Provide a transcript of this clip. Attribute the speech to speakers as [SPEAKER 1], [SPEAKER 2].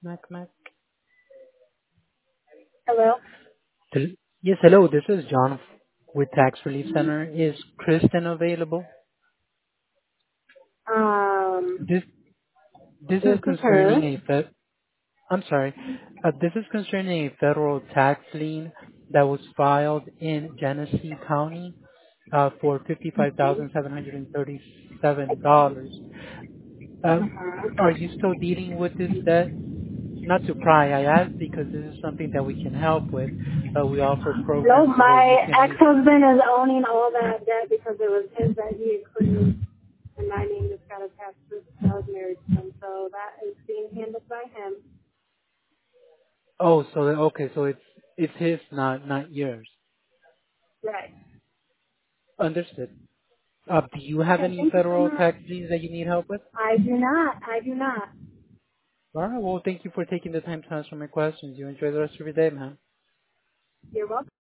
[SPEAKER 1] Mac Mac.
[SPEAKER 2] Hello.
[SPEAKER 1] Yes, hello. This is John with Tax Relief Center. Is Kristen available?
[SPEAKER 2] Um,
[SPEAKER 1] This this
[SPEAKER 2] this
[SPEAKER 1] is
[SPEAKER 2] is her.
[SPEAKER 1] concerning a fed. I'm sorry. This is concerning a federal tax lien that was filed in Genesee County for $55,737. Uh, are you still dealing with this debt? Not to pry, I ask because this is something that we can help with. We offer
[SPEAKER 2] No,
[SPEAKER 1] programs where you
[SPEAKER 2] my
[SPEAKER 1] can
[SPEAKER 2] ex-husband is owning all that debt because it was his that he accrued, and my name just got attached to it because I was married to him. So that is being handled by him.
[SPEAKER 1] Oh, so okay, so it's his, not yours.
[SPEAKER 2] Right.
[SPEAKER 1] Understood. Do you have
[SPEAKER 2] Okay,
[SPEAKER 1] any
[SPEAKER 2] thank you so
[SPEAKER 1] federal
[SPEAKER 2] much.
[SPEAKER 1] tax liens that you need help with?
[SPEAKER 2] I do not. I do not.
[SPEAKER 1] All right. Well, thank you for taking the time to answer my questions. You enjoy the rest of your day, man.
[SPEAKER 2] You're welcome.